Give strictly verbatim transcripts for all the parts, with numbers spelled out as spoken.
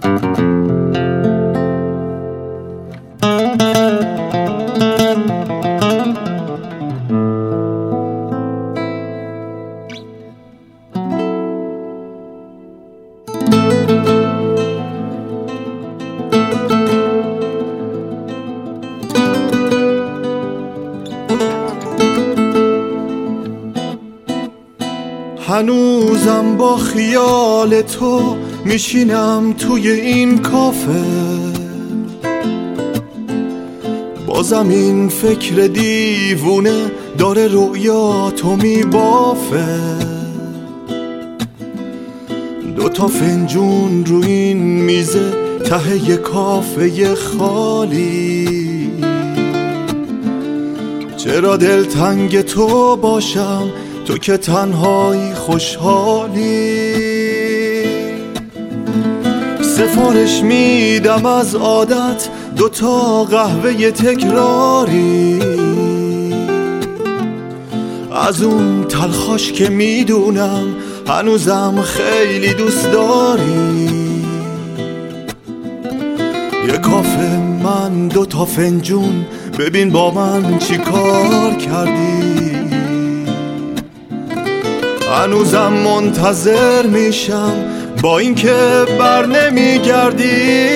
هنوزم با خیال تو میشینم توی این کافه، بازم این فکر دیوونه داره رویا تو میبافه. دوتا فنجون رو این میزه ته کافه خالی، چرا دلتنگ تو باشم تو که تنهایی خوشحالی. سفارش میدم از عادت دوتا قهوه تکراری، از اون تلخاش که میدونم هنوزم خیلی دوست داری. یه کافه من دوتا فنجون، ببین با من چی کار کردی. هنوزم منتظر میشم با اینکه بر نمیگردی.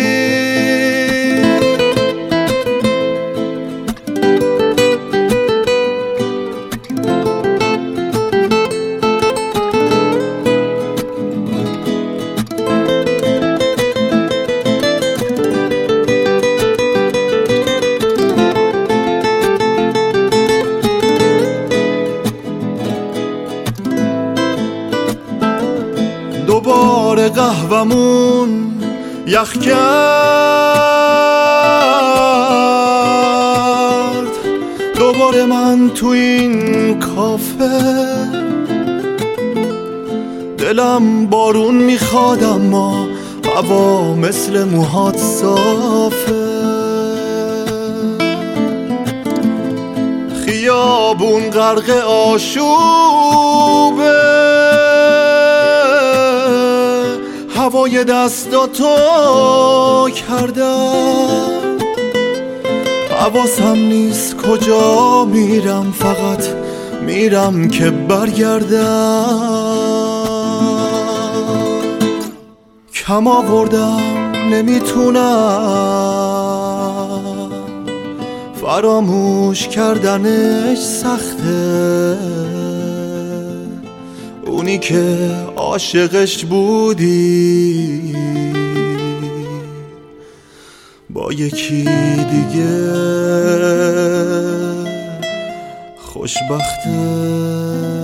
دوباره قهومون یخ کرد، دوباره من تو این کافه. دلم بارون میخواد اما هوا مثل موهات صافه. خیابون غرق آشوبه، هوای دستاتو کردم. حواسم نیست کجا میرم، فقط میرم که برگردم. کم آوردم نمیتونم، فراموش کردنش سخته. اونی که عاشقش بودی با یکی دیگه خوشبخته.